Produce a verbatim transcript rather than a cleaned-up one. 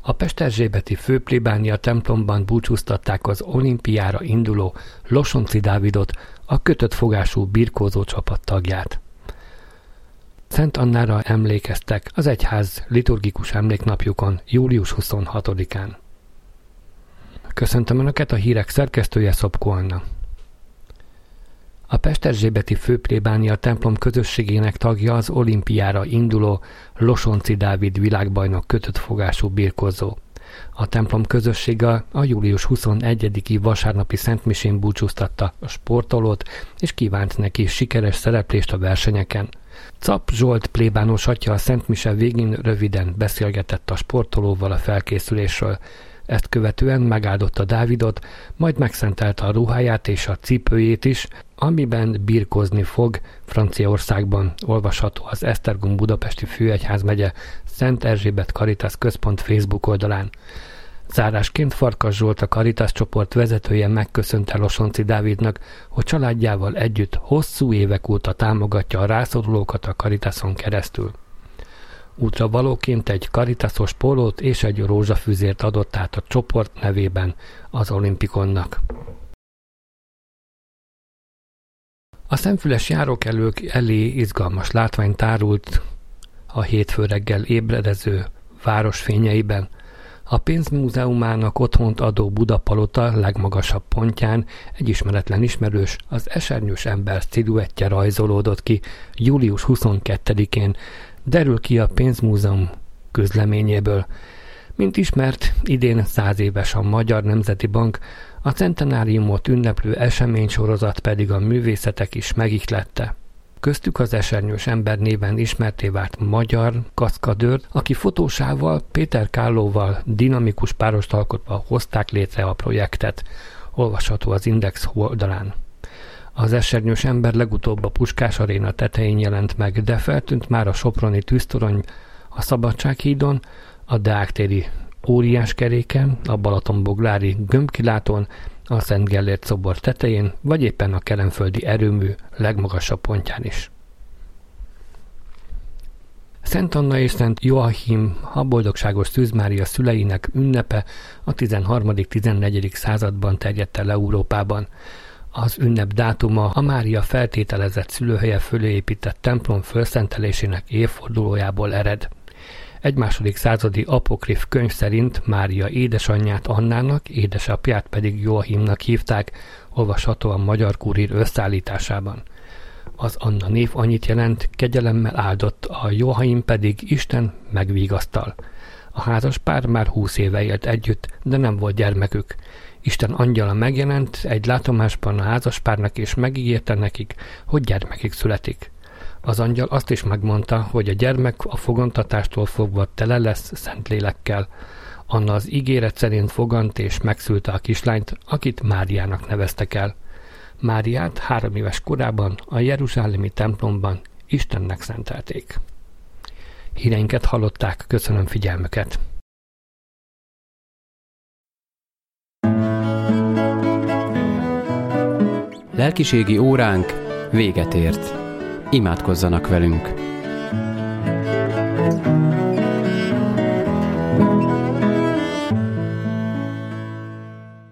A pesterzsébeti főplébánia templomban búcsúztatták az olimpiára induló Losonczy Dávidot, a kötött fogású birkózó csapat tagját. Szent Annára emlékeztek az egyház liturgikus emléknapjukon július huszonhatodikán. Köszöntöm Önöket, a hírek szerkesztője Szopko Anna. A pesterzsébeti főplébánia templom közösségének tagja az olimpiára induló Losonczy Dávid világbajnok kötött fogású birkózó. A templom közössége a július huszonegyediki vasárnapi szentmisén búcsúztatta a sportolót, és kívánt neki sikeres szereplést a versenyeken. Czap Zsolt plébános atya a szentmise végén röviden beszélgetett a sportolóval a felkészülésről. Ezt követően megáldotta Dávidot, majd megszentelte a ruháját és a cipőjét is, amiben birkózni fog. Franciaországban olvasható az Esztergom budapesti főegyházmegye Szent Erzsébet Caritas Központ Facebook oldalán. Zárásként Farkas Zsolt, a Caritas csoport vezetője megköszönte Losonczy Dávidnak, hogy családjával együtt hosszú évek óta támogatja a rászorulókat a Caritason keresztül. Útra valóként egy Caritasos pólót és egy rózsafüzért adott át a csoport nevében az Olimpikonnak. A szemfüles járókelők elé izgalmas látvány tárult a hétfő reggel ébredező város fényeiben. A pénzmúzeumának otthont adó Budapalota legmagasabb pontján egy ismeretlen ismerős, az esernyős ember sziluettje rajzolódott ki július huszonkettedikén, derül ki a pénzmúzeum közleményéből. Mint ismert, idén száz éves a Magyar Nemzeti Bank, a centenáriumot ünneplő eseménysorozat pedig a művészetek is megihlette. Köztük az esernyős ember néven ismerté vált magyar kaszkadőr, aki fotósával, Péter Kállóval dinamikus párost alkotva hozták létre a projektet, olvasható az Index oldalán. Az esernyős ember legutóbb a Puskás Aréna tetején jelent meg, de feltűnt már a soproni tűztorony, a Szabadsághídon, a Deák téri Óriáskeréken, a Balatonboglári gömbkilátón, a Szent Gellért szobor tetején, vagy éppen a kelenföldi erőmű legmagasabb pontján is. Szent Anna és Szent Joachim, a boldogságos Szűz Mária szüleinek ünnepe a tizenharmadik-tizennegyedik században terjedt el Európában. Az ünnep dátuma a Mária feltételezett szülőhelye fölé épített templom fölszentelésének évfordulójából ered. Egy második századi apokrif könyv szerint Mária édesanyját Annának, édesapját pedig Joachimnak hívták, olvasható a Magyar Kurír összeállításában. Az Anna név annyit jelent, kegyelemmel áldott, a Joachim pedig Isten megvigasztal. A házas pár már húsz éve élt együtt, de nem volt gyermekük. Isten angyala megjelent egy látomásban a házaspárnak, és megígérte nekik, hogy gyermekük születik. Az angyal azt is megmondta, hogy a gyermek a fogantatástól fogva tele lesz Szentlélekkel. Anna az ígéret szerint fogant és megszülte a kislányt, akit Máriának neveztek el. Máriát három éves korában a jeruzsálemi templomban Istennek szentelték. Híreinket hallották, köszönöm figyelmüket! Lelkiségi óránk véget ért. Imádkozzanak velünk!